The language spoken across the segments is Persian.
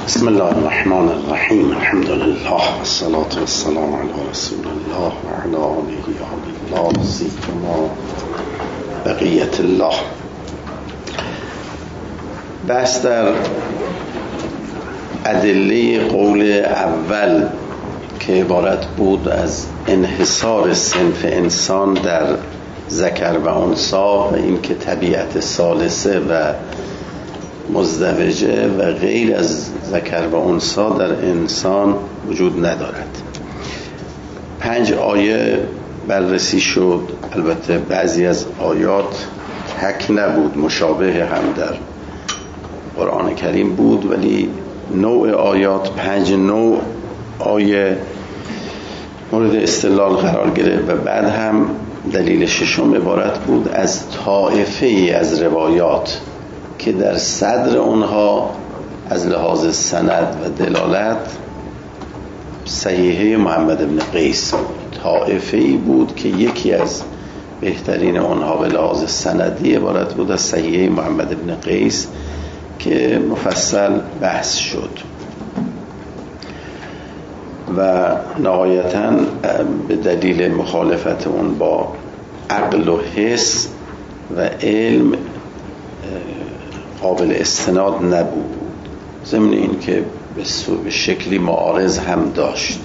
بسم الله الرحمن الرحیم. الحمد لله والصلاة والسلام علی رسول الله و علی آله الله سیما بقیت الله. بحث در ادله قول اول که عبارت بود از انحصار صنف انسان در ذکر و انثی و اینکه طبیعت ثالثه و مزدوجه و غیر از ذکر و انثی در انسان وجود ندارد. 5 آیه بررسی شد. البته بعضی از آیات تک نبود، مشابه هم در قرآن کریم بود، ولی نوع آیات 5 نوع آیه مورد استدلال قرار گرفت و بعد هم دلیل ششم عبارت بود از طائفه ای از روایات که در صدر اونها از لحاظ سند و دلالت صحیحه محمد بن قیس طائفه ای بود که یکی از بهترین اونها به لحاظ سندی عبارت بود از صحیحه محمد بن قیس که مفصل بحث شد و نهایتاً به دلیل مخالفت اون با عقل و حس و علم قابل استناد نبود، ضمن این که به شکلی معارض هم داشت.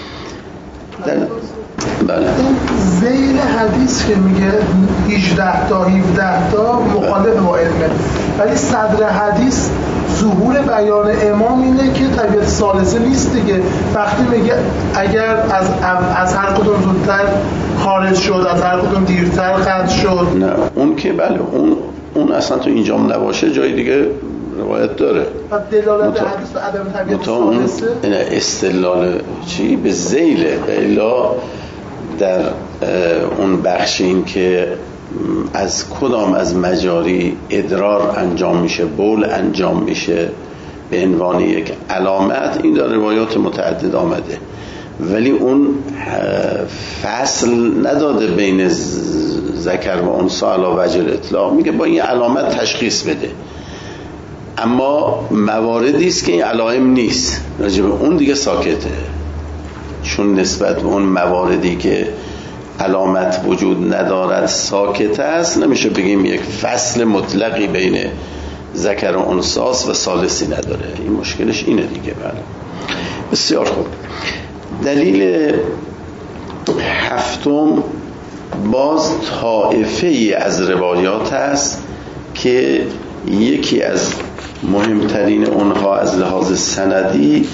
بله. ذیل حدیث که میگه 18 تا 17 تا مخالف با علمه، ولی صدر حدیث ظهور بیان امام اینه که طبیعت ثالثه نیست دیگه. وقتی میگه اگر از هر کدوم زودتر خارج شد، از هر کدوم دیرتر قطع شد، نه اون که بله اون اصلا تو اینجام نباشه جای دیگه روایت داره. دلالت حدیث به عدم طبیعت ثالثه استدلال چی به ذیله الا در اون بخش این که از کدام از مجاری ادرار انجام میشه، بول انجام میشه به عنوان یک علامت، این در روایات متعدد آمده، ولی اون فصل نداده بین ذکر و انثی علی وجه الاطلاق، میگه با این علامت تشخیص بده، اما مواردی است که این علائم نیست راجع به اون دیگه ساکته، چون نسبت به اون مواردی که علامت وجود ندارد ساکت است، نمیشه بگیم یک فصل مطلقی بین ذکر و انثی و ثالثی نداره. این مشکلش اینه دیگه. بله بسیار خوب. دلیل هفتم باز طائفه ای از روایات است که یکی از مهمترین اونها از لحاظ سندی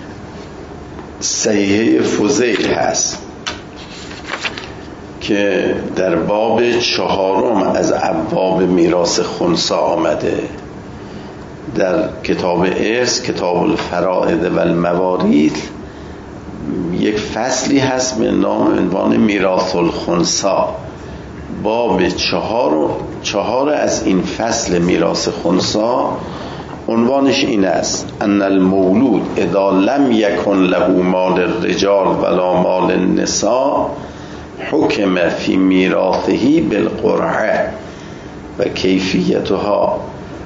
صحیحه فضیل هست که در باب 4 از ابواب میراث خنثی آمده. در کتاب ارث، کتاب الفرائض و الموارید، یک فصلی هست به نام عنوان میراث الخنثی. باب 4 از این فصل میراث خنثی عنوانش این است: ان المولود اذا لم یکن له مال الرجال ولا مال النساء حکم فی میراثه بالقرعه و کیفیتها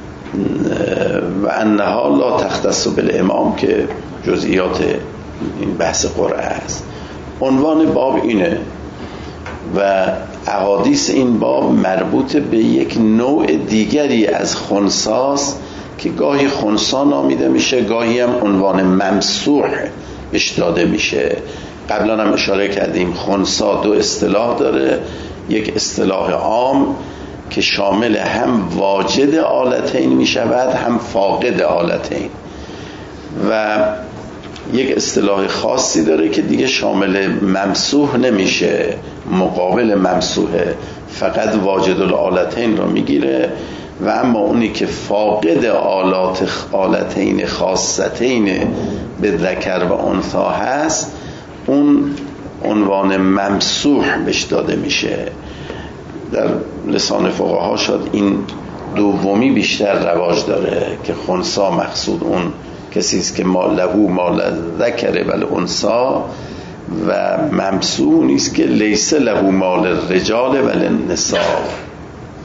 و انها لا تختص بالامام، که جزئیات این بحث قرعه است. عنوان باب اینه و احادیث این باب مربوط به یک نوع دیگری از خنثاست که گاهی خنثی نامیده میشه، گاهی هم عنوان ممسوح بهش داده میشه. قبلا هم اشاره کردیم خنثی 2 اصطلاح داره، یک اصطلاح عام که شامل هم واجد آلتین میشود هم فاقد آلتین، و یک اصطلاح خاصی داره که دیگه شامل ممسوح نمیشه، مقابل ممسوحه، فقط واجد الآلتین رو میگیره، و اما اونی که فاقد آلتین خاصتین به ذکر و انثی هست اون عنوان ممسوح بهش داده میشه. در لسان فقها شد این دومی بیشتر رواج داره که خنثی مقصود اون کسی است که له مال ذکر و الانثی، و ممسوح نیست که لیس له مال الرجال و النساء.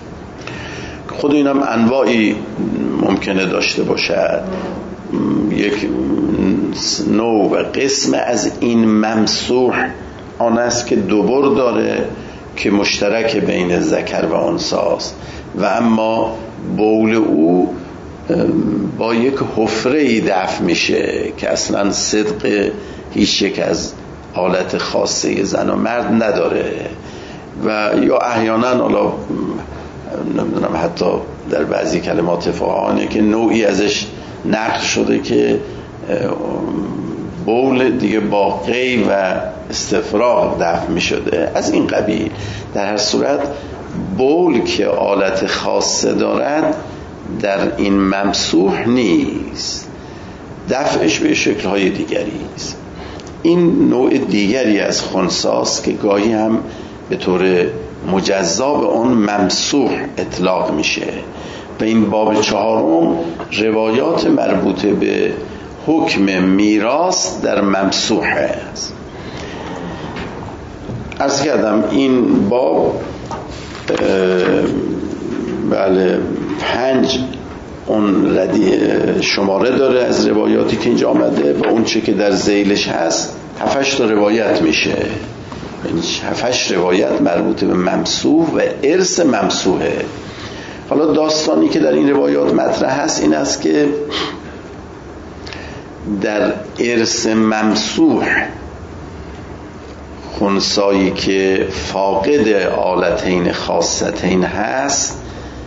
خود اینم انواعی ممکنه داشته باشد. یک یک نوع و قسم از این ممسوح آن است که دوبار داره که مشترک بین ذکر و انثی است و اما بول او با یک حفره‌ای دفع میشه که اصلا صدق هیچ یک از حالت خاصه زن و مرد نداره و یا احیانا حالا نمیدونم حتی در بعضی کلمات فقهانه که نوعی ازش نقل شده که بول دیگه با قی و استفراغ دفع می شده از این قبیل. در هر صورت بول که آلت خاصه دارد در این ممسوح نیست، دفعش به شکل‌های دیگری است. این نوع دیگری از خنثاست که گاهی هم به طور مجزا به اون ممسوح اطلاق میشه و این باب 4 روایات مربوطه به حکم میراث در ممسوح است. عرض کردم این باب 5 اون شماره داره از روایاتی که اینجا آمده و اون چه که در ذیلش هست 7 تا روایت میشه، 7 روایت مربوط به ممسوح و ارث ممسوحه. حالا داستانی که در این روایات مطرح هست این است که در ارث ممسوح خنثایی که فاقد آلتین خاصتین هست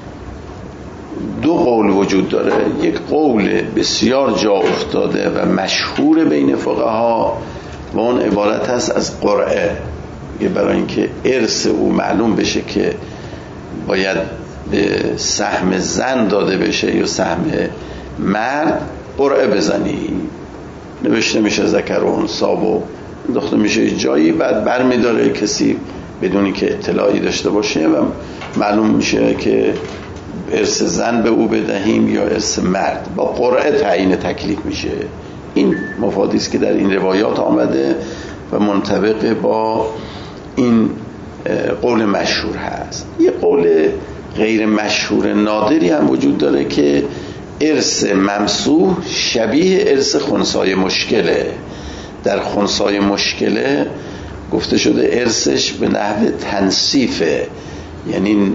2 قول وجود داره. یک قول بسیار جا افتاده و مشهور بین فقها و اون عبارت هست از قرعه، برای اینکه ارث او معلوم بشه که باید به سهم زن داده بشه یا سهم مرد، قرعه بزنی، نوشته میشه ذکر و انثی و انداخته میشه جایی، بعد برمیداره کسی بدونی که اطلاعی داشته باشه و معلوم میشه که ارث زن به او بدهیم یا ارث مرد، با قرعه تعیین تکلیف میشه. این مفادی است که در این روایات آمده و منطبق با این قول مشهور هست. یه قول غیر مشهور نادری هم وجود داره که ارث ممسوح شبیه ارث خنثای مشکله. در خنثای مشکله گفته شده ارثش به نحو تنصیفه، یعنی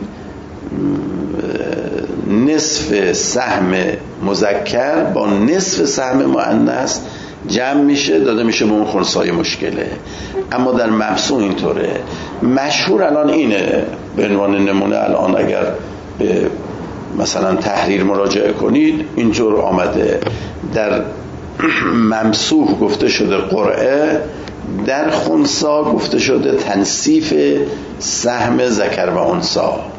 نصف سهم مذکر با نصف سهم مؤنث جمع میشه داده میشه به اون خنثای مشکله. اما در ممسوح اینطوره. مشهور الان اینه، به عنوان نمونه الان اگر به مثلا تحریر مراجعه کنید اینطور آمده، در ممسوح گفته شده قرعه، در خنثی گفته شده تنصیف سهم ذکر و انثی.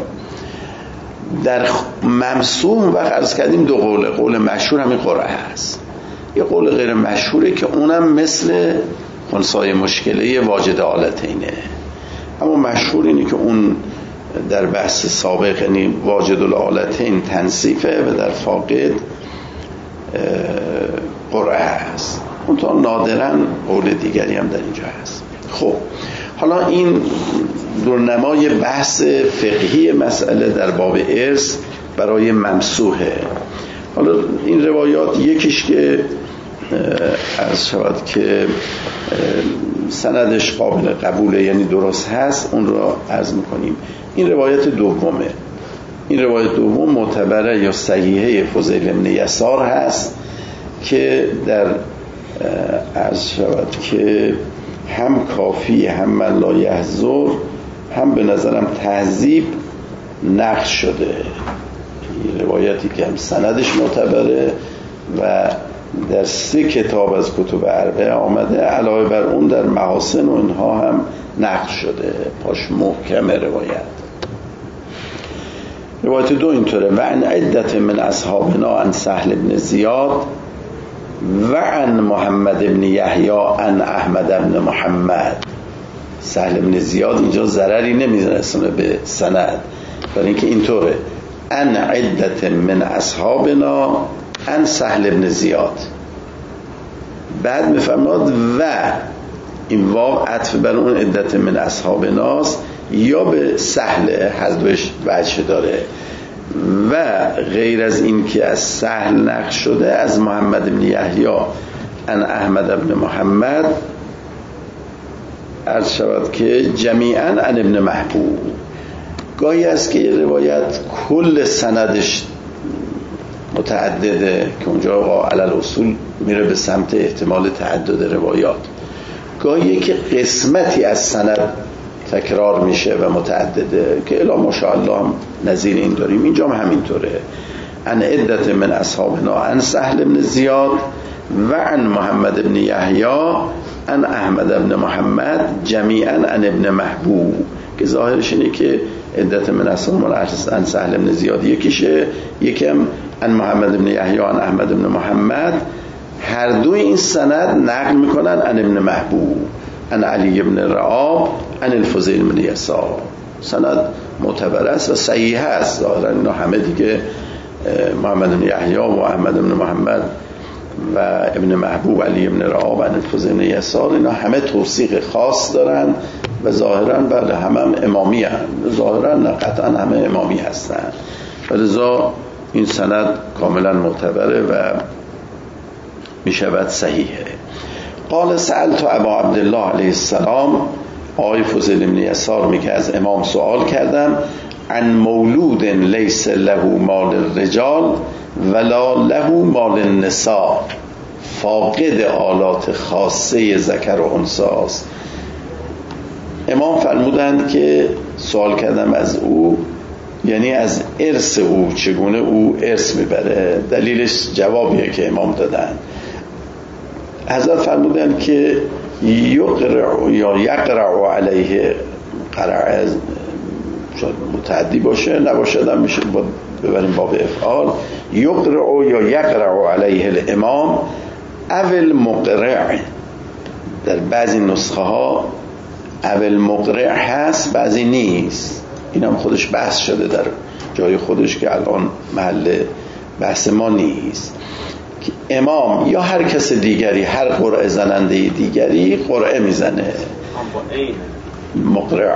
در ممسوح وقت عرض کردیم 2 قوله، قول مشهور همین قرعه هست، یه قول غیر مشهوره که اونم مثل خنثای مشکله واجد آلتینه، اما مشهور اینه که اون در بحث سابق یعنی واجد الآلتین تنصیفه و در فاقد قرعه هست. اون تا نادرا قول دیگری هم در اینجا هست. خب حالا این دورنمای بحث فقهی مسئله در باب ارث برای ممسوحه. حالا این روایات یکیش که عرض شود که سندش قابل قبوله یعنی درست هست، اون رو عرض میکنیم. این روایت دومه. این روایت دوم معتبره یا صحیحه فضیل بن یسار هست که در عرض شود که هم کافی هم من لا یحضر هم به نظرم تهذیب نقش شده. این روایتی که هم سندش معتبره و در 3 کتاب از کتب اربعه آمده، علاوه بر اون در محاسن و اینها هم نقش شده، پاش محکمه روایت. روایت 2 اینطوره: و عن عدت من اصحابنا عن سهل بن زیاد و عن محمد بن یحیی عن احمد بن محمد. سهل بن زیاد اینجا ضرری نمیرسونه به سند، برای اینکه اینطوره: عن عدت من اصحابنا عن سهل بن زیاد، بعد میفرماد و این واو عطف بر اون عدت من اصحابناست یا به سهل، هر دوش وجه داره. و غیر از این که از سهل نقل شده از محمد بن یحیی عن احمد بن محمد عرض شود که جمیعا عن ابن محبوب. گاهی است که روایت کل سندش متعدده که اونجا علل اصول میره به سمت احتمال تعدد روایات، گاهی که قسمتی از سند تکرار میشه و متعدده که الا ماشاءالله هم نظیر این داریم. اینجا هم همینطوره. عن عدت من اصحابنا عن سهل بن زیاد و عن محمد بن یحیی عن احمد بن محمد جمیعا عن ابن محبوب، که ظاهرش اینه که عدت من اصحابنا عن سهل بن زیاد یکیشه، یکم عن محمد بن یحیی عن احمد بن محمد. هر دوی این سند نقل میکنن عن ابن محبوب عن علی بن رعاب عن الفضیل بن یسار. سند معتبر است و صحیح است. ظاهرا اینا همه دیگه محمد بن یحیی و احمد بن محمد و ابن محبوب علی بن رعاب عن الفضیل بن یسار، اینا همه توثیق خاص دارن و ظاهرا بله هم امامی هستن، ظاهرا قطعا همه امامی هستن، ولذا این سند کاملا معتبره و میشود صحیحه. قال سألت ابا عبدالله علیه السلام، آقای فضیل بن یسار میگه از امام سوال کردم، عن مولود لیس له مال الرجال ولا له مال النساء، فاقد آلات خاصه ذکر و انثی است. امام فرمودند که سوال کردم از او، یعنی از ارث او، چگونه او ارث میبره. دلیلش جوابیه که امام دادن. حضرت فرمودن که یقرع یا یقرع علیه، قرع شاید متعدی باشه، نباشه هم میشه ببریم باب افعال، یقرع یا یقرع علیه الامام اول مقرع. در بعضی نسخه ها اول مقرع هست، بعضی نیست. این هم خودش بحث شده در جای خودش که الان محل بحث ما نیست. امام یا هر کس دیگری، هر قرعه زننده دیگری قرعه میزنه، مقرع،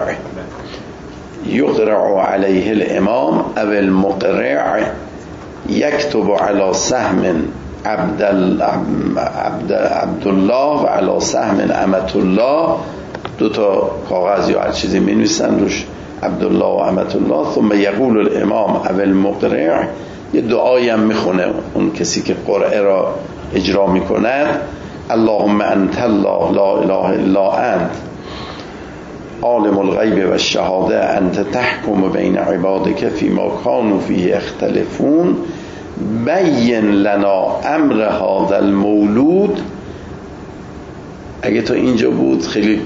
یقرع علیه الامام او المقرع یکتب علی سهم عبدالله و علی سهم امت الله. دو تا کاغذ یا هر چیزی می نویسن روش عبدالله و امت الله، ثم یقول الامام او المقرع، یه دعایی هم میخونه اون کسی که قرعه را اجرا میکند، اللهم انت الله لا اله الا انت عالم الغیب و الشهاده انت تحکم بین عبادک فیما کانوا فیه اختلفون بین لنا امر هذا المولود. اگه تا اینجا بود خیلی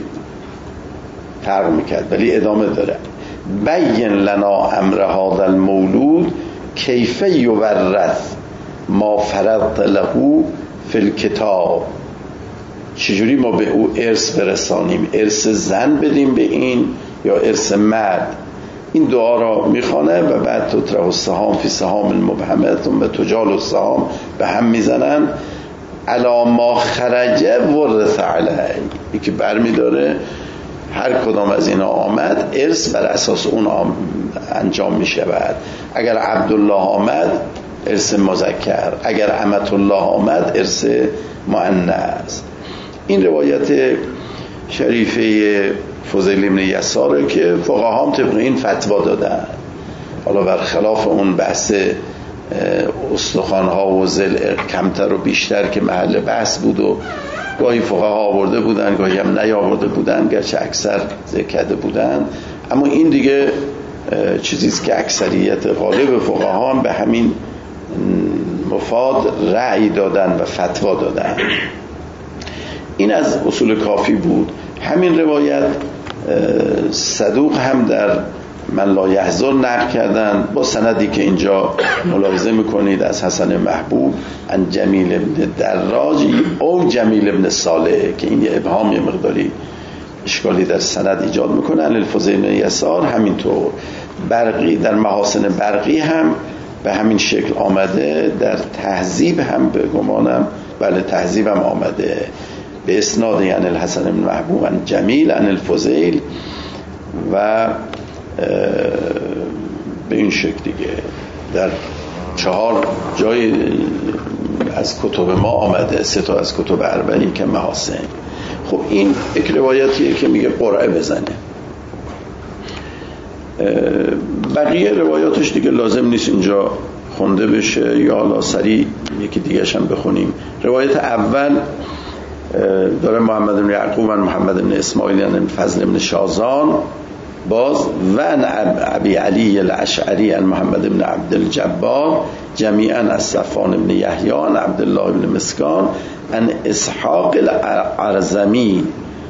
فرق میکرد، ولی ادامه داره. بین لنا امر هذا المولود کیف یورث ما فرضت له فی الکتاب، چجوری ما به او ارث برسانیم، ارث زن بدیم به این یا ارث مرد. این دعا را میخوانه و بعد تطرح السهام فی سهام المبهمه ثم تجال السهام به هم میزنن علی ما خرج ورث علیه. این که برمیداره هر کدام از اینا آمد ارث بر اساس اون انجام میشود. اگر عبدالله آمد ارث مذکر، اگر امت الله آمد ارث مؤنث. این روایت شریفه فضیل بن یساره که فقها هم طبق این فتوا دادن. حالا برخلاف اون بحث استخوان‌ها و ضلع کمتر و بیشتر که محل بحث بود و گاهی فقها آورده بودن گاهی هم نیاورده بودن، گرچه اکثر ذکر کرده بودن، اما این دیگه چیزیست که اکثریت غالب فقها هم به همین مفاد رأی دادن و فتوا دادن. این از اصول کافی بود. همین روایت صدوق هم در من لا یحزن نقل کردن با سندی که اینجا ملاحظه میکنید از حسن محبوب عن جمیل ابن دراج او جمیل ابن صالح، که این یه ابهام یه مقداری اشکالی در سند ایجاد میکنه. الفضیل بن یسار همینطور. برقی در محاسن برقی هم به همین شکل آمده، در تهذیب هم به گمانم بله تهذیب هم آمده به اسناد یعنی الحسن بن محبوب عن جمیل عن الفضیل و به این شکل دیگه. در 4 جای از کتب ما آمده، 3 تا از کتب اربعی که محاسن. خب این یک روایتیه که میگه قرعه بزنه. بقیه روایاتش دیگه لازم نیست اینجا خونده بشه، یا حالا سریع یکی دیگه‌ش هم بخونیم. روایت اول داره محمد بن یعقوب و محمد بن اسماعیل بن فضل بن شازان باز و ابی علی الاشعری عن محمد بن عبد الجبار جمیعا از صفوان بن یحیی عن عبدالله بن مسکان عن اسحاق الارزمی،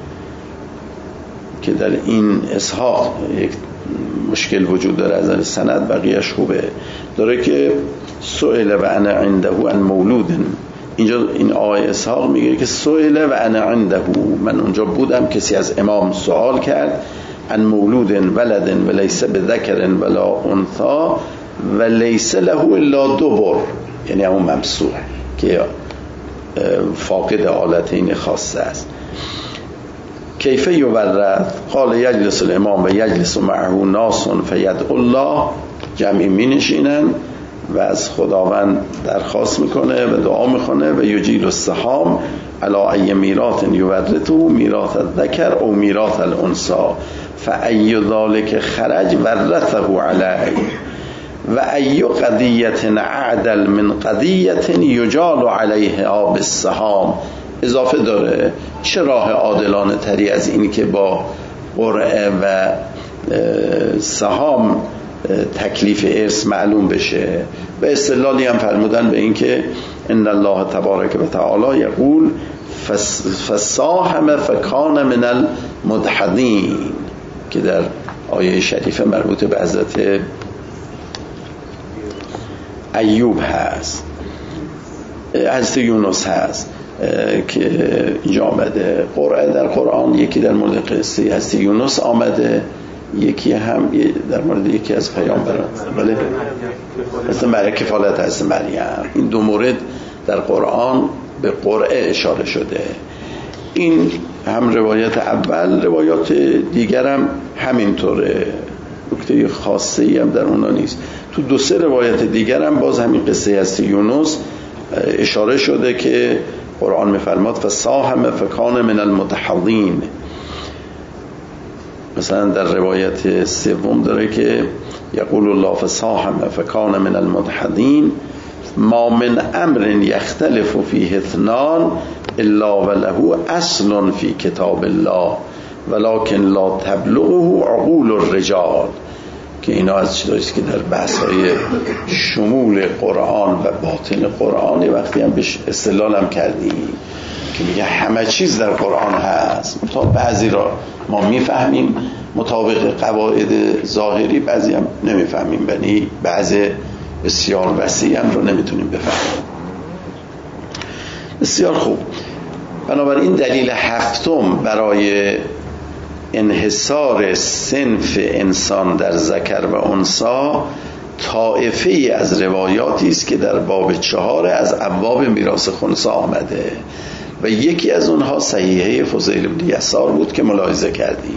که در این اسحاق یک مشکل وجود داره از نظر سند، بقیهش خوبه. داره که سئل و انا عنده عن مولود، اینجا این آقای اسحاق میگه که سئل و انا عنده، من اونجا بودم، کسی از امام سوال کرد عن مولود ولد ولیس بذکر ولا انثى ولیس له الا دبر، یعنی همون ممسوح که فاقد آلتین خاصه است. کیف یورد؟ قال یجلس الامام و یجلس معه ناس فیدعو الله، جمعی می نشینن و از خداوند درخواست میکنه و دعا میکنه و یجیل السهام علی ای میراث یورثه میراث الذکر او میراث الانثى فای ذلک خرج ورثه علیه و ای قضیه عدل من قضیه یجال علیها بالسهام. اضافه داره چه راه عادلانه تری از این که با قرعه و سهام تکلیف ارث معلوم بشه. و استدلالی هم فرمودن به این که ان الله تبارک و تعالی یقول فساهم فکان من المدحضین، که در آیه شریفه مربوط به حضرت ایوب هست، حضرت یونس هست که اینجا آمده. قرعه در قرآن یکی در مورد قصه حضرت یونس آمده، یکی هم در مورد یکی از پیامبران، بله، مثل کفالت حضرت مریم. این 2 مورد در قرآن به قرعه اشاره شده. این هم روایت اول. روایات دیگر هم همینطوره، نکته خاصی هم در اونا نیست. تو 2-3 روایت دیگر هم باز همین قصه حضرت یونس اشاره شده که قرآن می‌فرماد فساهم فکان من المدحضین. مثلا در روایت 3 داره که یقول الله فساهم فکان من المدحضین ما من امر یختلف فیه اثنان الا وله اصل فی کتاب الله ولکن لا تبلغه عقول الرجال، که اینا از چیزاییست که در بحث‌های شمول قرآن و باطن قرآن وقتی هم بهش استدلال هم کردیم که میگه همه چیز در قرآن هست، تا بعضی را ما میفهمیم مطابق قواعد ظاهری، بعضی هم نمیفهمیم، یعنی بعضی بسیار وسیع هم رو نمیتونیم بفهمیم. بسیار خوب. بنابراین دلیل 7 برای انحصار صنف انسان در ذکر و انثی طائفه‌ای از روایاتی است که در باب 4 از ابواب میراث خنثی آمده و یکی از اونها صحیحه فضیل بن یسار بود که ملاحظه کردیم.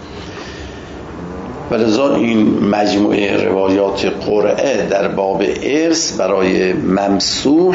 ولذا این مجموعه روایات قرعه در باب ارث برای ممسوح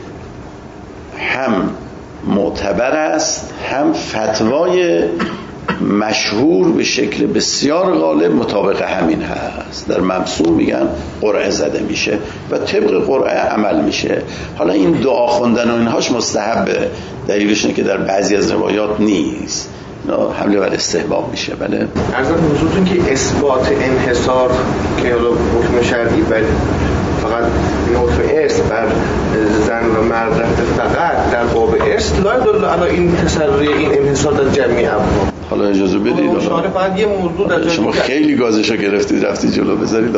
هم معتبر است، هم فتوای مشهور به شکل بسیار غالب مطابق همین هست. در ممسوح میگن قرعه زده میشه و طبق قرعه عمل میشه. حالا این دعا خوندن و اینهاش مستحبه، دلیلش اینه که در بعضی از روایات نیست، حمله بر استحباب میشه. بله، عرض حضورتون که اثبات انحصار که حالا حکم شرعی بر فقط نوع ارث بر زن و مرد رفته فقط در باب ارث لا يدل علی این تسری این انحصار در جمعی ابواب. حالا اجازه بدید، شما فقط یه موضوع در شما خیلی گازشو گرفتید رفتی جلو، بذارید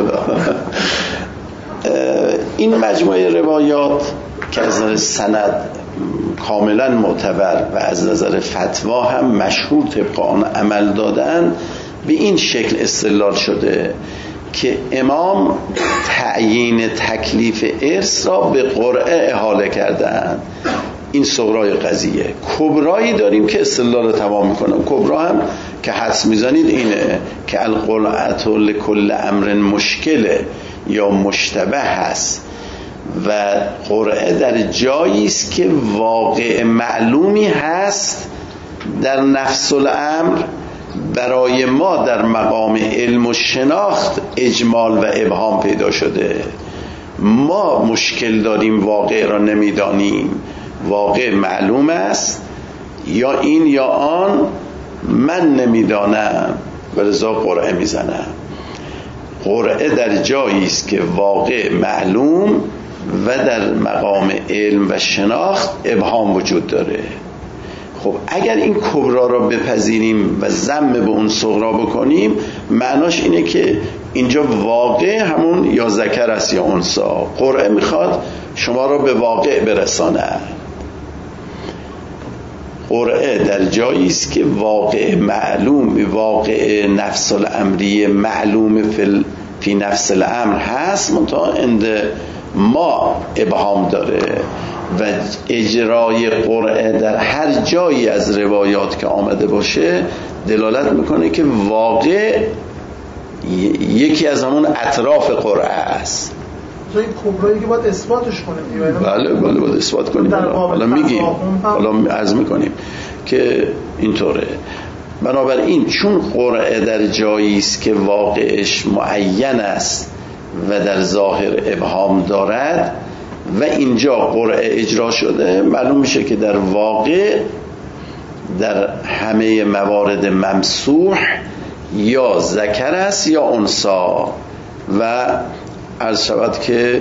این مجموعه روایات که از نظر سند کاملا معتبر و از نظر فتوا هم مشهور طبق آن عمل دادن، به این شکل استدلال شده که امام تعیین تکلیف ارث را به قرعه احاله کردند. این صغرای قضیه. کبرایی داریم که استدلال تمام میکنم. کبرا هم که حدس میزنید اینه که القرعه لکل امر مشکله، یا مشتبه هست و قرعه در جایی است که واقع معلومی هست در نفس الامر، برای ما در مقام علم و شناخت اجمال و ابهام پیدا شده. ما مشکل داریم، واقع را نمیدانیم، واقع معلوم است یا این یا آن، من نمیدانم و لذا قرعه میزنم. قرعه در جایی است که واقع معلوم و در مقام علم و شناخت ابهام وجود داره. خب اگر این کبرا را بپذیریم و ذم به اون صغرا بکنیم، معناش اینه که اینجا واقع همون یا ذکر است یا انثی. قرعه میخواد شما را به واقع برسانه. قرعه در جایی است که واقع معلوم، واقع نفس الامری معلوم فی نفس الامر هست، منتها عند ما ابهام داره و اجرای قرعه در هر جایی از روایات که آمده باشه دلالت میکنه که واقع یکی از همون اطراف قرعه است. این کبرایی که باید اثباتش کنیم. بله باید اثبات کنیم. حالا میگیم، حالا عرض میکنیم که اینطوره. بنابراین چون قرعه در جایی است که واقعش معین است و در ظاهر ابهام دارد و اینجا قرعه اجرا شده، معلوم میشه که در واقع در همه موارد ممسوح یا ذکر است یا انثی و عرض شود که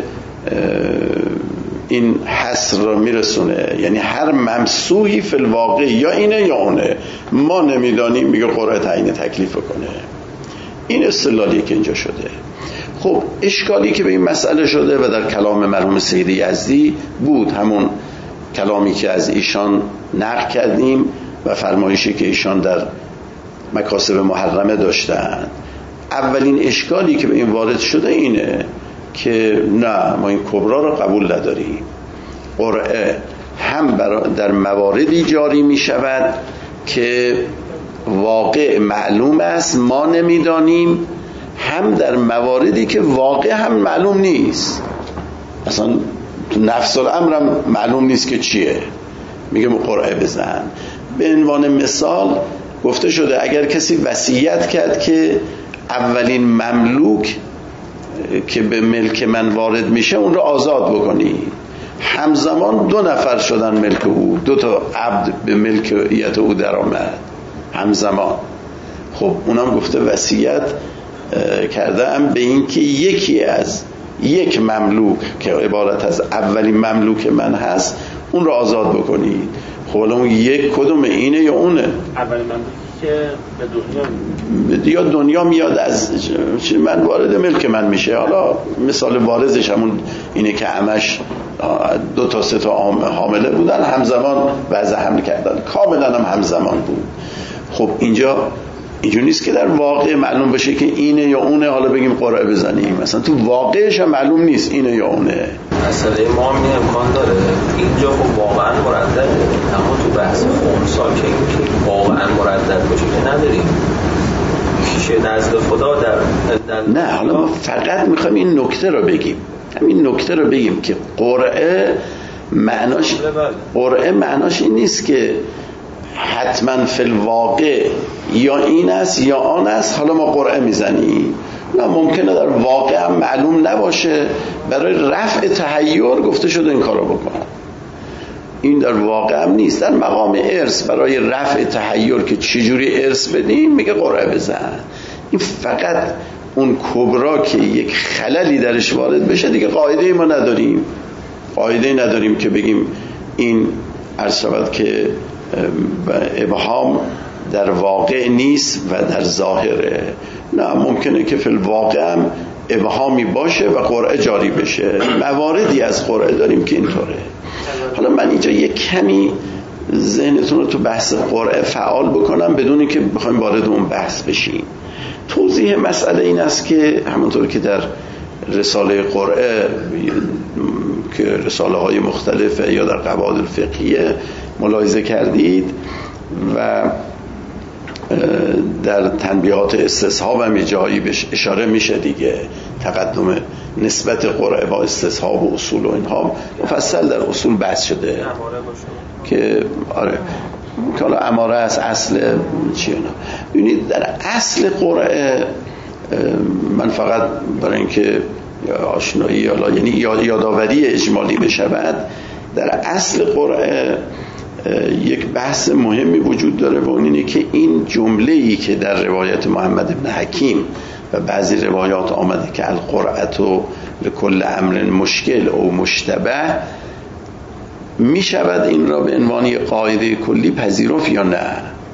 این حصر رو میرسونه، یعنی هر ممسوحی فی الواقع یا اینه یا اونه، ما نمیدانیم، میگه قرعه تعیین تکلیف کنه. این استدلالی که اینجا شده. خب اشکالی که به این مسئله شده و در کلام مرحوم سید یزدی بود، همون کلامی که از ایشان نقل کردیم و فرمایشی که ایشان در مکاسب محرمه داشتند. اولین اشکالی که به این وارد شده اینه که نه، ما این کبرا را قبول نداریم. قرعه هم در مواردی جاری می شود که واقع معلوم است ما نمیدانیم، هم در مواردی که واقع هم معلوم نیست. اصلا تو نفس الامر هم معلوم نیست که چیه، میگه قرعه بزن. به عنوان مثال گفته شده اگر کسی وصیت کرد که اولین مملوک که به ملک من وارد میشه اون رو آزاد بکنی، همزمان 2 نفر شدن ملک او، 2 تا عبد به ملکیت او در آمد همزمان. خب اونم گفته وصیت کردم به این که یکی از یک مملوک که عبارت از اولین مملوک من هست اون رو آزاد بکنید. خب اون یک کدوم، اینه یا اونه؟ اولین مملوکی که به دنیا یا دنیا میاد از من وارد ملک من میشه. حالا مثال بارزش همون اینه که همش 2 تا 3 تا حامله بودن، همزمان وضع حمل کردن، کاملا هم همزمان بود. خب اینجا اینجوری نیست که در واقع معلوم بشه که اینه یا اونه، حالا بگیم قرعه بزنیم. مثلا تو واقعش هم معلوم نیست اینه یا اونه. مسئله ما هم این امکان داره اینجا خب واقعا مردده، اما تو بحث خمسا که این که واقعا مردد باشه که نداریم کیشه نزد خدا در نه. حالا ما فقط میخوایم این نکته رو بگیم، همین نکته رو بگیم که قرعه معناش این نیست که حتما فی الواقع یا این است یا آن است، حالا ما قرعه میزنیم. نه، ممکنه در واقع هم معلوم نباشه، برای رفع تحیر گفته شده این کارو بکن. این در واقع هم نیست. در مقام ارث برای رفع تحیر که چجوری ارث بدیم میگه قرعه بزن. این فقط اون کبرا که یک خللی درش وارد بشه دیگه قاعده ما نداریم. قاعده نداریم که بگیم این عرض شود که ابهام در واقع نیست و در ظاهره. نه، ممکنه که فی الواقع هم ابهامی باشه و قرعه جاری بشه. مواردی از قرعه داریم که اینطوره. حالا من اینجا یک کمی ذهنتون رو تو بحث قرعه فعال بکنم بدون اینکه بخوایم وارد اون بحث بشیم. توضیح مسئله این است که همونطور که در رساله قرعه که رساله های مختلفه یا در قواعد الفقهیه ملاحظه کردید و در تنبیهات استصحاب هم یه جایی بهش اشاره میشه دیگه، تقدم نسبت قرعه با استصحاب و اصول و اینها مفصل در اصول بحث شده که آره که حالا اماره از اصل چیه نه. ببینید در اصل قرعه من فقط برای اینکه آشنایی یعنی یادآوری اجمالی بشود، در اصل قرعه یک بحث مهمی وجود داره و اون اینه که این جمله‌ای که در روایت محمد بن حکیم و بعضی روایات آمده که القرعة لکل امر مشکل او مشتبه، می شود این را به عنوان قاعده کلی پذیرفت یا نه؟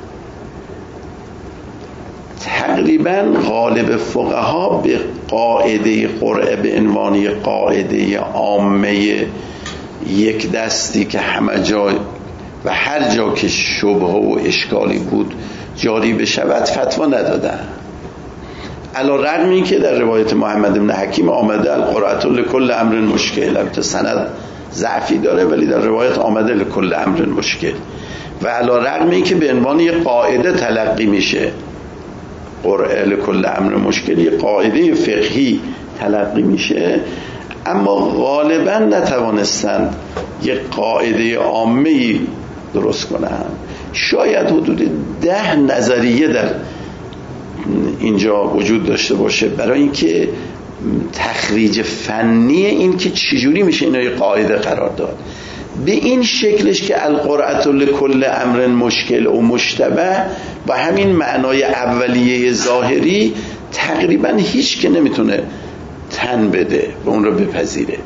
تقریبا غالب فقها به قاعده قرعه به عنوان قاعده عامه یک دستی که همه جا و هر جا که شبهه و اشکالی بود جاری بشود فتوا ندادن، علی رغم این که در روایت محمد بن حکیم آمده القرعة لکل امر مشکل، البته سند ضعفی داره ولی در روایت آمده لکل امر مشکل و علی رغم این که به عنوان یک قاعده تلقی میشه، قرعه لکل امر مشکل یک قاعده فقهی تلقی میشه، اما غالبا نتوانستند یک قاعده عامی درست کنن. شاید حدود 10 نظریه در اینجا وجود داشته باشه برای اینکه تخریج فنی این که چجوری میشه اینا یک قاعده قرار داد. به این شکلش که القرعة لکل امر مشکل و مشتبه با همین معنای اولیه ظاهری تقریبا هیچ که نمیتونه تن بده و اون رو بپذیره.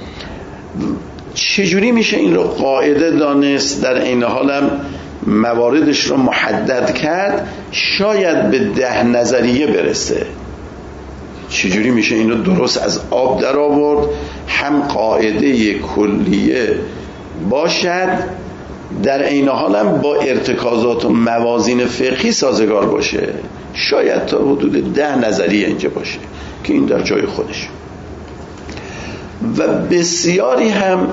چجوری میشه این رو قاعده دانست، در این حالم مواردش رو محدد کرد؟ شاید به 10 نظریه برسه. چجوری میشه این رو درست از آب در آورد، هم قاعده کلیه باشد در این حالم با ارتکازات و موازین فقهی سازگار باشه؟ شاید تا حدود 10 نظریه اینجا باشه که این در جای خودش. و بسیاری هم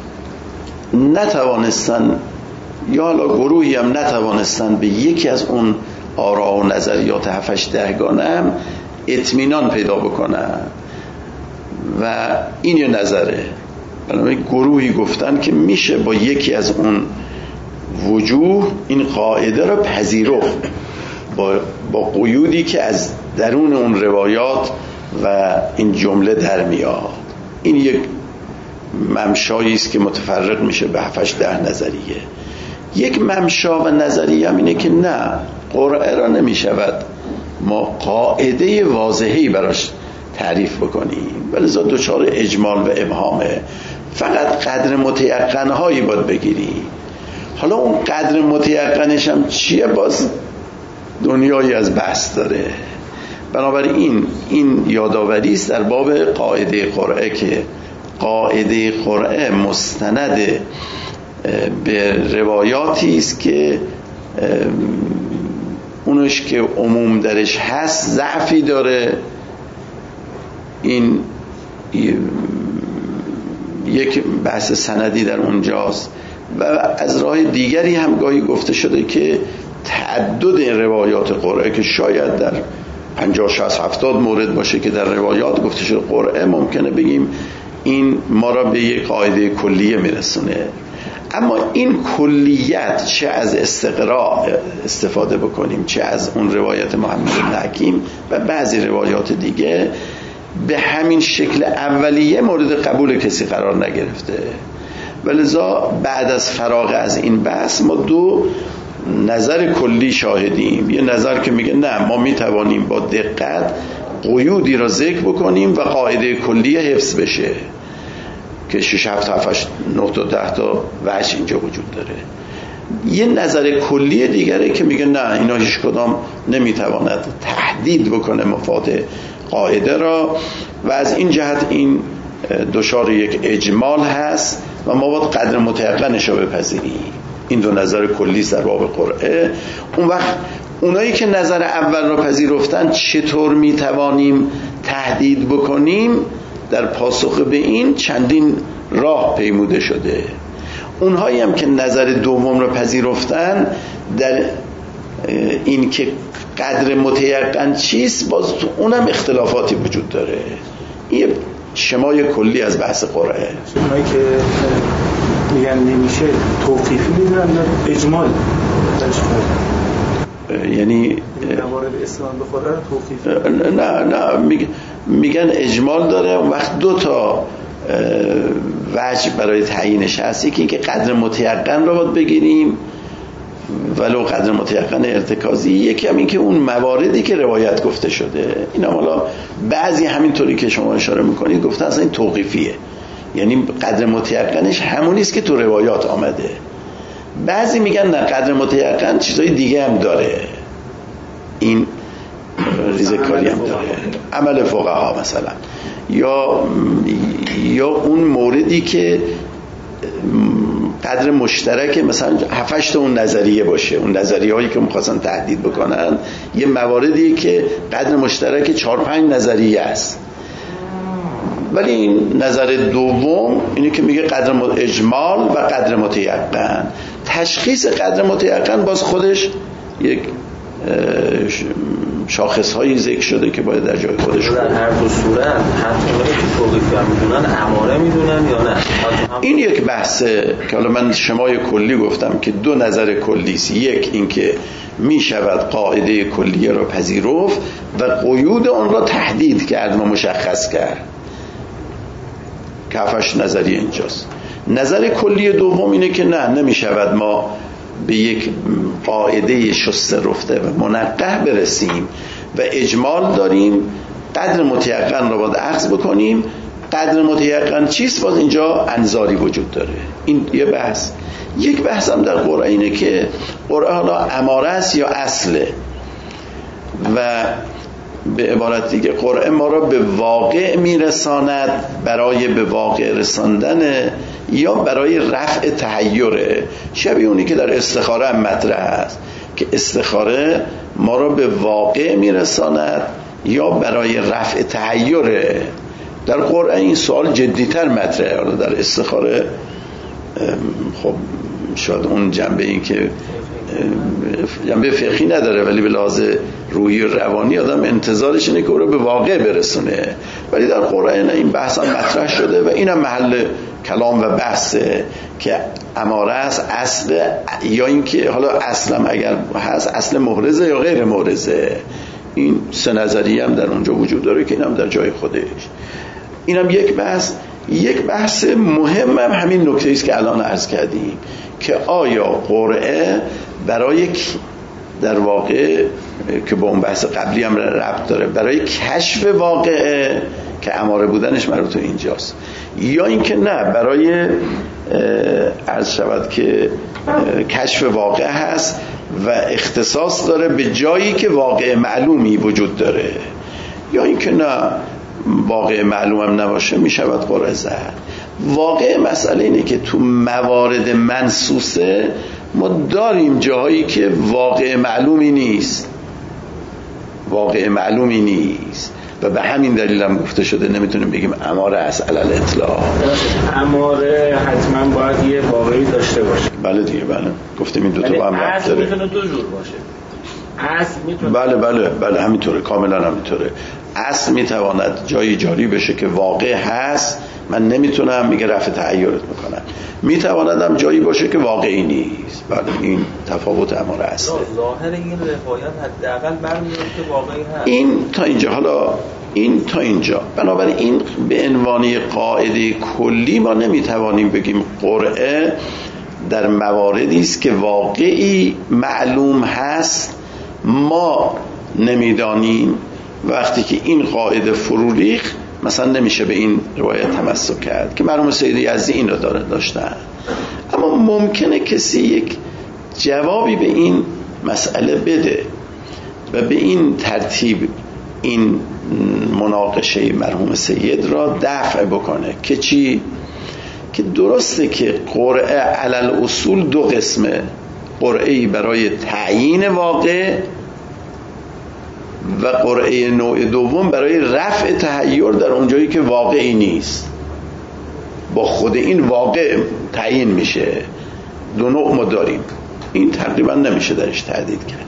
نتوانستن یا حالا گروهی هم نتوانستن به یکی از اون آرا و نظریات 7-8 گانه هم اطمینان پیدا بکنن و این یه نظره. بنابراین گروهی گفتن که میشه با یکی از اون وجوه این قاعده را پذیرفت با قیودی که از درون اون روایات و این جمله در میاد. این یک ممشایی است که متفرق میشه به 7-8 نظریه. یک ممشا و نظریه هم اینه که نه، قرعه را نمیشود ما قاعده واضحی براش تعریف بکنیم، ولذا دچار اجمال و ابهامه، فقط قدر متیقن هایی باید بگیری. حالا اون قدر متیقنش هم چیه؟ باز دنیایی از بحث داره. بنابراین این یادآوری است در باب قاعده قرعه که قاعده قرعه مستند به روایاتی است که اونش که عموم درش هست ضعفی داره. این یک بحث سندی در اونجاست و از راه دیگری هم گاهی گفته شده که تعدد روایات قرعه که شاید در 50 60 70 مورد باشه که در روایات گفته شده قرعه، ممکنه بگیم این ما را به یک قاعده کلیه میرسونه. اما این کلیت چه از استقراء استفاده بکنیم چه از اون روایت محمد بن حکیم و بعضی روایات دیگه، به همین شکل اولیه مورد قبول کسی قرار نگرفته. ولذا بعد از فراغ از این بحث ما 2 نظر کلی شاهدیم. یه نظر که میگه نه، ما میتوانیم با دقت قیودی را ذکر بکنیم و قاعده کلیه حفظ بشه که 6 7 8 9 تا 10 تا وجه اینجا وجود داره. یه نظر کلی دیگره که میگه نه، اینا هیچ کدام نمیتواند تهدید بکنه مفاد قاعده را و از این جهت این دچار یک اجمال هست و ما باید قدر متیقنش رو بپذیریم. این 2 نظر کلی در باب قرعه. اون وقت اونایی که نظر اول رو پذیرفتن چطور میتوانیم تهدید بکنیم؟ در پاسخ به این چندین راه پیموده شده. اونهایی هم که نظر دوم رو پذیرفتن در این که قدر متیقن چیست، باز اونم اختلافاتی وجود داره. این شمای کلی از بحث قرعه. اونایی که میگن نمیشه توقیفی میدونن یا اجمال یعنی موارد اسلام بخوره توقیفی؟ نه میگن اجمال داره. وقت دو تا وجه برای تعیینش هست. یکی اینکه قدر متیقن رو باید بگیریم ولو قدر متیقن ارتکازی، یکی هم این که اون مواردی که روایت گفته شده اینا حالا بعضی همینطوری که شما اشاره میکنید گفته اصلا این توقیفیه، یعنی قدر متیقنش همونی است که تو روایات آمده. بعضی میگن نه قدر متیقن چیزای دیگه هم داره، این ریزکاری هم داره، عمل فقها مثلا، یا اون موردی که قدر مشترک مثلا 7-8 تا اون نظریه باشه، اون نظریه هایی که میخواستن تهدید بکنن یه مواردی که قدر مشترک 4-5 نظریه است. ولی این نظر دوم اینه که میگه قدر اجمال و قدر متیقن. تشخیص قدر متیقن باز خودش یک شاخص هایی ذکر شده که باید در جای خودش در هر دو صورت حتی اونایی که توقیفی هم میدونن اماره میدونن یا نه؟ این یک بحثه که حالا من شمای کلی گفتم که دو نظر کلیست. یک این که میشود قاعده کلیه را پذیرفت و قیود آن را تحدید کرد و مشخص کرد، کفش نظری اینجاست. نظر کلی دوم اینه که نه، نمیشود ما به یک قاعده شسته رفته و منقح برسیم و اجمال داریم، قدر متیقن را باید اخذ بکنیم. قدر متیقن چیست؟ باز اینجا انظاری وجود داره. این یه بحث. یک بحث هم در قرآن اینه که قرآن حالا اماره است یا اصله، و به عبارت دیگه قرآن ما را به واقع میرساند برای به واقع رساندن یا برای رفع تحیره. شبیه اونی که در استخاره هم مطرح است که استخاره ما را به واقع میرساند یا برای رفع تحیره. در قرآن این سوال جدیتر مطرحه. در استخاره خب شاید اون جنبه این که جنبه فقهی نداره، ولی به لحاظ روحی و روانی آدم انتظارش اینه که او رو به واقع برسونه. ولی در قرآن این بحث هم مطرح شده و این هم محل کلام و بحثه که اماره است اصل، یا این که حالا اصلا اگر هست اصل محرزه یا غیر محرزه. این سه نظریه هم در اونجا وجود داره که این هم در جای خودش. این هم یک بحث. یک بحث مهم هم همین نکته است که الان عرض کردیم که آیا قرعه برای در واقع که با اون بحث قبلی هم ربط داره، برای کشف واقعه که اماره بودنش مربوط اینجاست، یا اینکه نه برای عرض شود که کشف واقع هست و اختصاص داره به جایی که واقع معلومی وجود داره، یا اینکه نه واقع معلوم هم نباشه میشود قرعه زد. واقع مسئله اینه که تو موارد منصوصه ما داریم جاهایی که واقع معلومی نیست، واقع معلومی نیست و به همین دلیل هم گفته شده نمیتونیم بگیم اماره است علل اطلاق. اماره حتما باید یه واقعی داشته باشه. بله دیگه، بله گفتیم این دوتا با هم ربط داره. میتونه دو جور باشه. اصل میتونه بله همینطوره، کاملا همینطوره. اصل میتواند جایی جاری بشه که واقع هست، من نمیتونم میگه رفع تحیرت میکنم. میتواند هم جایی باشه که واقعی نیست. بله این تفاوت اماره است. ظاهر این روایت حداقل برمیاد که واقعی هست. این تا اینجا. حالا این تا اینجا. بنابراین این به عنوان قاعده کلی ما نمیتوانیم بگیم قرعه در مواردی است که واقعی معلوم هست ما نمیدانیم. وقتی که این قاعده فرو ریخت مثلا نمیشه به این روایت تمسک کرد که مرحوم سید یزدی این رو داشتن. اما ممکنه کسی یک جوابی به این مسئله بده و به این ترتیب این مناقشه مرحوم سید را دفع بکنه که چی؟ که درسته که قرعه علل اصول دو قسمه، قرعه‌ای برای تعیین واقع و قرعه نوع دوم برای رفع تحیر در اونجایی که واقعی نیست. با خود این واقع تعیین میشه. دو نوع ما داریم، این تقریبا نمیشه درش تردید کرد.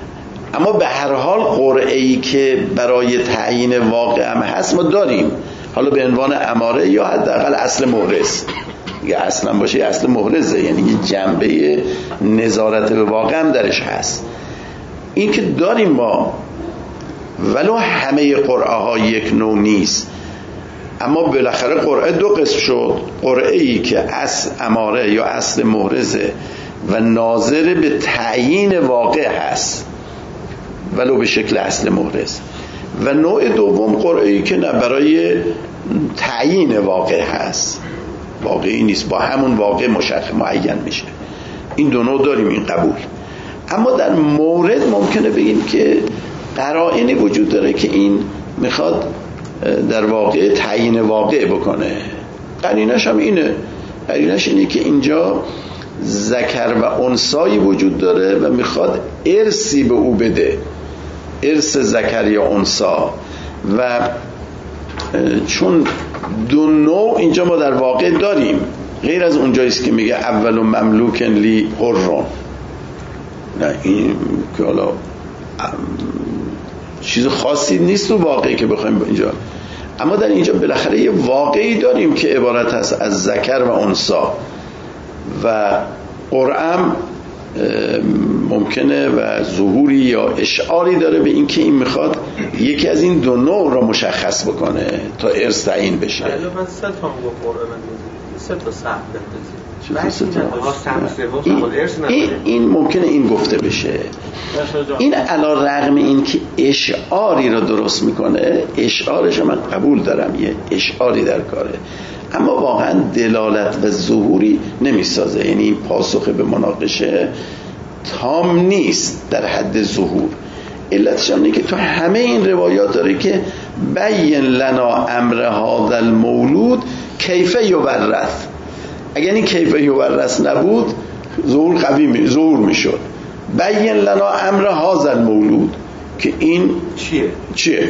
اما به هر حال قرعه‌ای که برای تعیین واقع هم هست ما داریم. حالا به عنوان اماره یا حداقل اصل محرز. یه اصلا باشه یه اصل محرزه، یعنی یه جنبه نظارت به واقع هم درش هست. این که داریم ما، ولو همه قرعه ها یک نوع نیست، اما بالاخره قرعه دو قسم شد. قرعه ای که اصل اماره یا اصل محرزه و ناظر به تعیین واقع هست ولو به شکل اصل محرز، و نوع دوم قرعه ای که نه برای تعیین واقع هست، واقعی نیست، با همون واقع معین میشه. این دو نوع داریم، این قبول. اما در مورد ممکنه بگیم که قرائنی وجود داره که این میخواد در واقع تعیین واقع بکنه. قرینش هم اینه، قرینش اینه که اینجا ذکر و انثایی وجود داره و میخواد ارثی به او بده، ارث ذکر یا انثی. و چون دو نوع اینجا ما در واقع داریم، غیر از اونجاییست که میگه اول مملوکن لی حرون، نه این که حالا چیز خاصی نیست تو واقعی که بخوایم اینجا، اما در اینجا بالاخره یه واقعی داریم که عبارت هست از ذکر و انثی و قرآن ممکنه و ظهوری یا اشعاری داره به این که این میخواد یکی از این دو نوع را مشخص بکنه تا ارث تعیین بشه. من سه تا قرآن سه تا این ممکنه این گفته بشه. این علی رغم این که اشعاری را درست میکنه، اشعارش من قبول دارم، یه اشعاری در کاره، اما واقعا دلالت و ظهوری نمیسازه. یعنی این پاسخ به مناقشه تام نیست در حد ظهور. علتش هم اینه که تو همه این روایات داره که بین لنا امر هذا المولود کیف یورث. اگر این کیف یورث نبود ظهور میشد. بین لنا امر هذا المولود که این چیه؟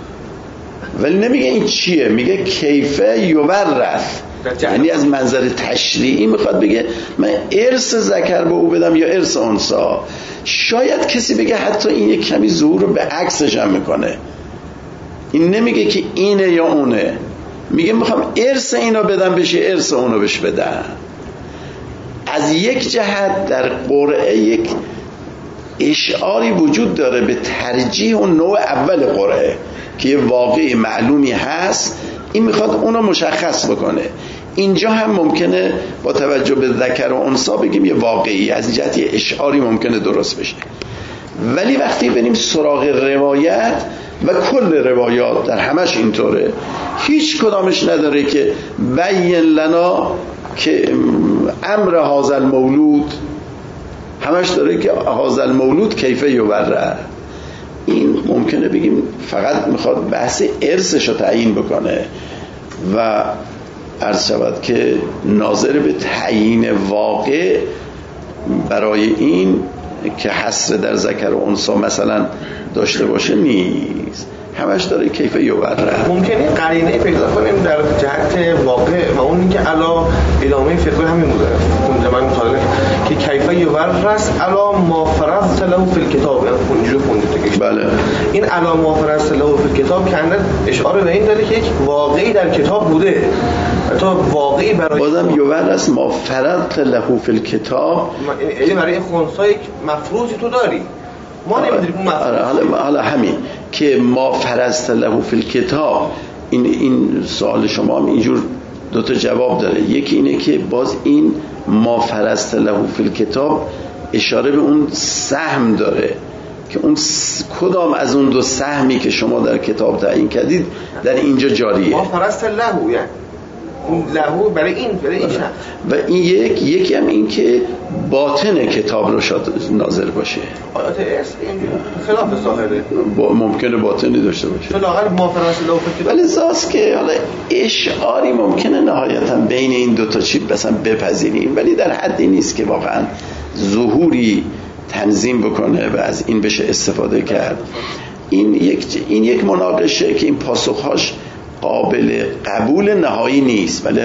ولی نمیگه این چیه، میگه کیف یورث، یعنی از منظر تشریعی میخواد بگه من ارث ذکر به او بدم یا ارث انثی. شاید کسی بگه حتی این یک کمی ظهور رو به عکسش هم میکنه. این نمیگه که اینه یا اونه، میگه میخوام ارث اینا بدم بشه ارث اونو بهش بدم. از یک جهت در قرعه یک اشعاری وجود داره به ترجیح اون نوع اول قرعه که یه واقعی معلومی هست، این میخواد اونو مشخص بکنه. اینجا هم ممکنه با توجه به ذکر و انثی بگیم یه واقعی، از جهت یه اشعاری ممکنه درست بشه. ولی وقتی بریم سراغ روایت و کل روایات در همش اینطوره، هیچ کدامش نداره که بین لنا که امر هذا المولود، همش داره که هذا المولود کیف یورث. این ممکنه بگیم فقط میخواد بحث ارثش رو تعیین بکنه و عرض شود که ناظر به تعیین واقع برای این که حصر در ذکر و انثی مثلا داشته باشه نیست، همش داره کیف یورث. ممکنه قرینه پیدا کنیم در جهت واقع و اون اینکه علا ادامه فقه همین بوده اون زمان مطالعه که کیف یورث علا ما فرضت له فی الکتاب، اونجوری خوندید. بله، این علا ما فرضت له فی الکتاب که اشاره به این داره که یک واقعی در کتاب بوده، تا واقعی برای بازم یورث ما فرضت له فی الکتاب، یعنی برای خنثی مفروضی تو داری، ما نمیدونیم اون مفروض. حالا همین که ما فرضت له فی الکتاب، این سوال شما هم اینجور دوتا جواب داره. یکی اینه که باز این ما فرضت له فی الکتاب اشاره به اون سهم داره که اون کدام از اون دو سهمی که شما در کتاب تعیین کردید در اینجا جاریه. ما فرضت له یعنی لهو برای این شخص. و این یکی هم این که باطن کتاب رو شاید ناظر باشه. آیات ارث خلاف ظاهره، ممکنه باطنی داشته باشه. فلاغر ما فرضت له فی الکتاب، ولی زاست که حالا اشعاری ممکنه نهایتا بین این دوتا چیز مثلا بپذیریم، ولی در حدی نیست که واقعا ظهوری تنظیم بکنه و از این بشه استفاده کرد. این یک مناقشه که این پاسخهاش قابل قبول نهایی نیست. بله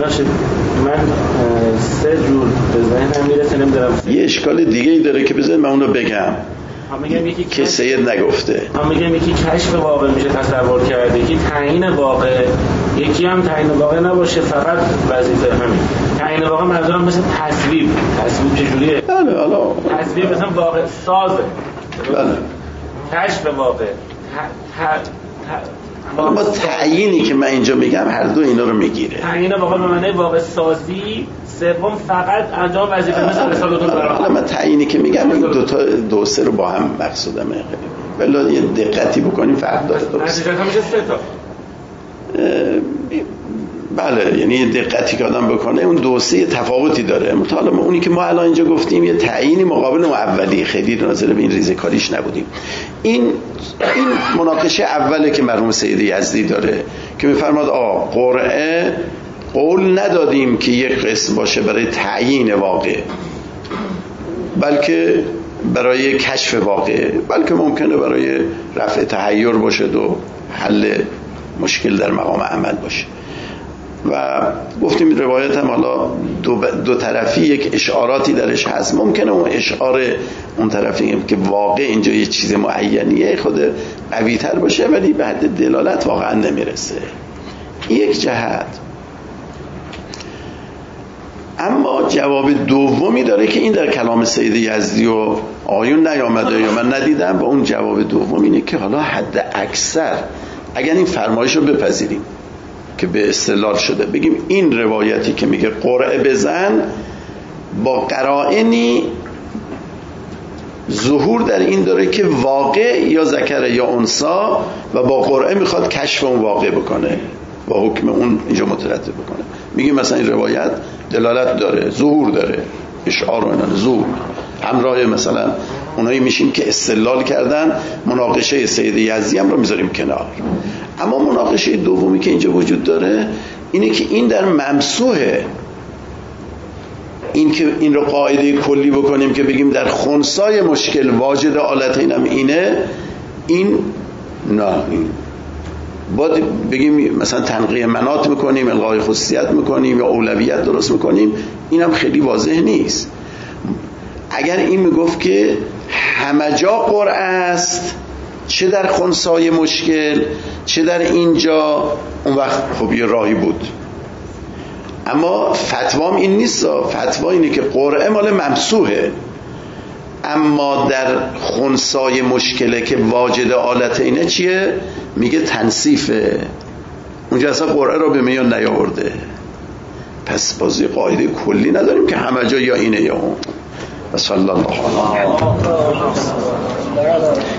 من سه جور به ذهنم میرسه، نمیدونم یه اشکال دیگه ای داره که بذارید من اونو بگم. میگم یکی که سید نگفته. میگم یکی کشف واقع میشه تصور کرده، یکی تعیین واقع، یکی هم تعیین واقع نباشه فقط وظیفه همین تعیین واقع. منظورم مثل تصویب چجوریه؟ بله حالا تصویب مثلا واقع سازه. بله کشف واقع اما تعیینی که من اینجا میگم هر دو اینا رو میگیره. تعیین واقع به معنی واقع سازی، سوم فقط انجام وظیفه مثل رسالتون برای. حالا من تعیینی که میگم این دو سه رو با هم مقصودمه، ولی یه دقتی بکنیم فرق داره. درست نتیجه میشه 3 تا. بله یعنی دقتی که آدم بکنه اون دو سه تفاوتی داره. مطالعه اونی که ما الان اینجا گفتیم یه تعیینی مقابل اون اولی، خیلی ناظر به این ریزه‌کاریش نبودیم. این مناقشه اوله که مرحوم سید یزدی داره که میفرماد قرعه قول ندادیم که یک قسم باشه برای تعیین واقع، بلکه برای کشف واقع، بلکه ممکنه برای رفع تحیر باشه و حل مشکل در مقام عمل باشه. و گفتیم روایت هم حالا دو طرفی یک اشعاراتی درش هست. ممکنه اون اشعار اون طرفی که واقع اینجا یه چیز معینیه خود قوی تر باشه ولی به حد دلالت واقعا نمیرسه. یک جهت. اما جواب دومی داره که این در کلام سید یزدی و آیون نیامده یا من ندیدم. با اون جواب دوم اینه که حالا حد اکثر اگر این فرمایش رو بپذیریم که به استدلال شده، بگیم این روایتی که میگه قرعه بزن با قرائنی ظهور در این داره که واقع یا ذکر یا انثی و با قرعه میخواد کشف اون واقع بکنه، با حکم اون اینجا مترتب بکنه. میگیم مثلا این روایت دلالت داره، ظهور داره، اشعار و اینا، ظهور همراه مثلا اونایی میشیم که استدلال کردن. مناقشه سید یزدی هم رو میذاریم کنار. اما مناقشه دومی که اینجا وجود داره اینه که این در ممسوحه. این که این رو قاعده کلی بکنیم که بگیم در خنثای مشکل واجد آلتین هم اینه، این نه، این باید بگیم مثلا تنقیه مناط میکنیم، الغای خصوصیت میکنیم یا اولویت درست میکنیم. این هم خیلی واضح نیست. اگر این میگفت که همه جا قرعه است، چه در خنثای مشکل چه در اینجا، اون وقت خب یه راهی بود. اما فتوام این نیست. فتوا اینه که قرعه مال ممسوحه، اما در خنثای مشکله که واجد آلت اینه چیه؟ میگه تنصیفه. اونجا اصلا قرعه رو به میان نیاورده. پس بازی قاعده کلی نداریم که همه جا یا اینه یا اون. و صلی الله علیه